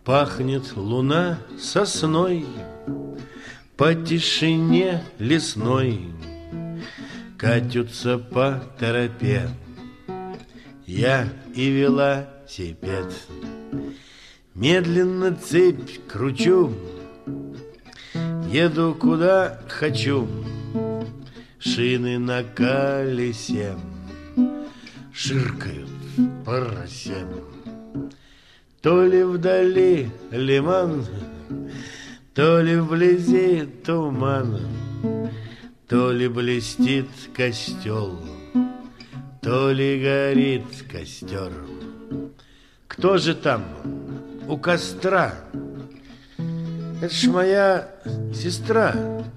Пахнет луна сосной, по тишине лесной катятся по тропе я и велосипед. Медленно цепь кручу, еду куда хочу, шины на колесе ширкают по росе. То ли вдали лиман, то ли вблизи туман, то ли блестит костел, то ли горит костер. Кто же там у костра? Это ж моя сестра.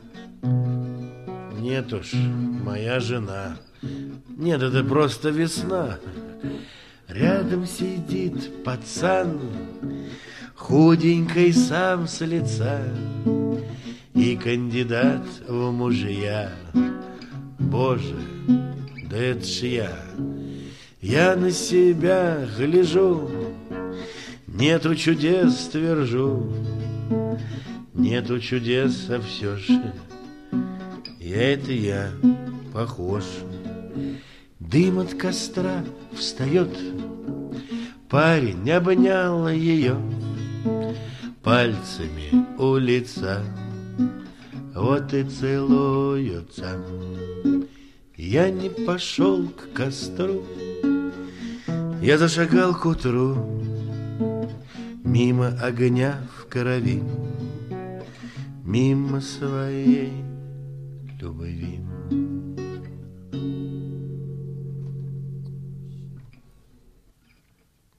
Нет уж, моя жена. Нет, это просто весна. Рядом сидит пацан, худенький сам с лица, и кандидат в мужья. Боже, да это ж я. Я на себя гляжу, нету чудес, твержу. Нету чудес, а все же я похож. Дым от костра встает, парень обнял ее пальцами у лица, вот и целуются. Я не пошел к костру, я зашагал к утру, мимо огня в крови, мимо своей любви.